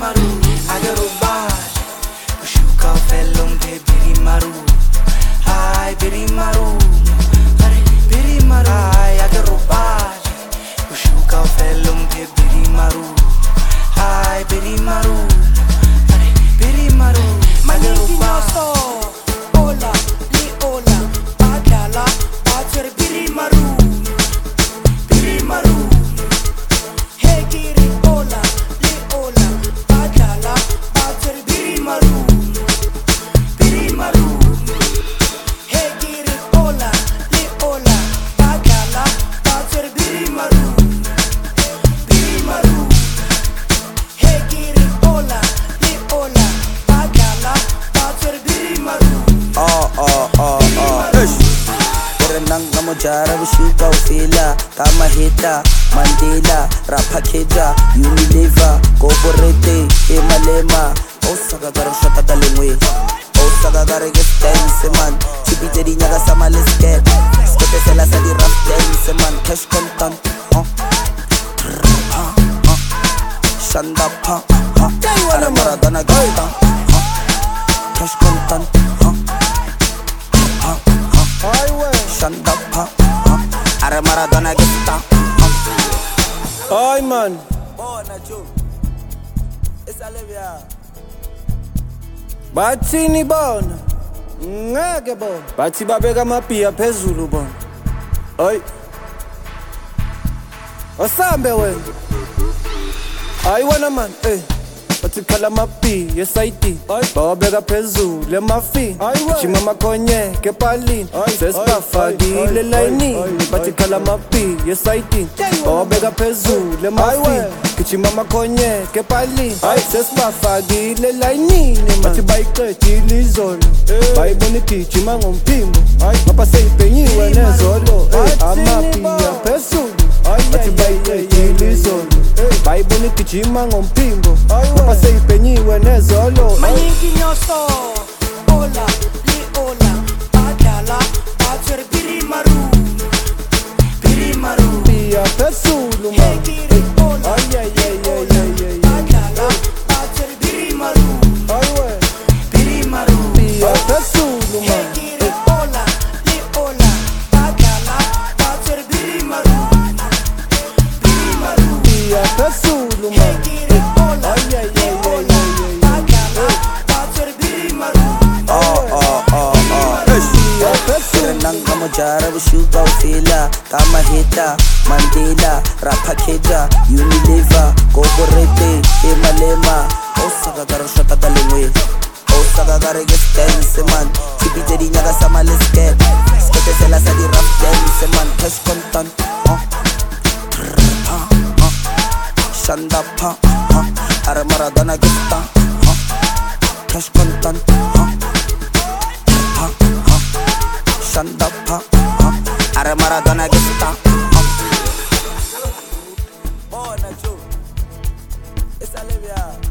maru, agarubaj, pushuka felum pe biri maru, ay biri maru, are biri maru, ay agarubaj, pushuka felum pe biri maru, ay biri maru, are biri maru, agarubaj. Ola, li ola, badala, bacher biri maru, biri maru. Hey giri ola, li ola, badala, bacher biri maru, biri maru. Hey giri ola, li ola, badala, bacher biri maru, biri maru. Hey giri ola, li ola, badala, bacher biri maru. Renang kamu jara bushuka ufila kama hita Mandela rapa keja Unilever Corporate Emalema Osaka garo shota dalengwe Osaka garo get dance man Chipite di nyaga sama lisket Skete sela sa di rap dance man Cash content Shanda pa Ara Maradona gita Cash content Shanda pa Ara Maradona gita Ay man, Bona Joe Esa Olivia bathini bona ngeke bona bathi babeka amaphiya phezulu bona hayi asambe wena hayi wena man bathi khala amaphiya esayidi bawabeka phezulu emafini jima makhonye kepalini sesibafakile layinini bathi khala amaphiya esayidi bawabeka phezulu emafini gijima makhonye kepalini sesibafakile layinini bathi bayiqedile izolo bayibona igijima ngomphimbo ngapha seyibhenyiwe nezolo amaphiya phezulu bathi bayiqedile izolo bayibona igijima ngomphimbo ngapha seyibhenyiwe nezolo Manyingi nyoso, ola, li ola, badala, bacher biri maru, biri maru. Pia phezulu Hey man giri ola, badala, bacher biri maru, biri maru. Pia phezulu Hey man giri ola, li ola, badala, bacher biri maru, biri maru. Pia phezulu Hey man giri ola, li ola, badala, bacher biri maru. Pia phezulu Renang kamu jara bushuka ufila kama hita Mandela rapa keja Unilever Corporate Emalema Osaka garo shota dalengwe Osaka garo get dance man Chipite di nyaga sama lisket Skete sela sa di rap dance man Cash content Shanda pa Ara Maradona gita Cash content Shanda pa Ara Maradona gita Bona Joe Esa Olivia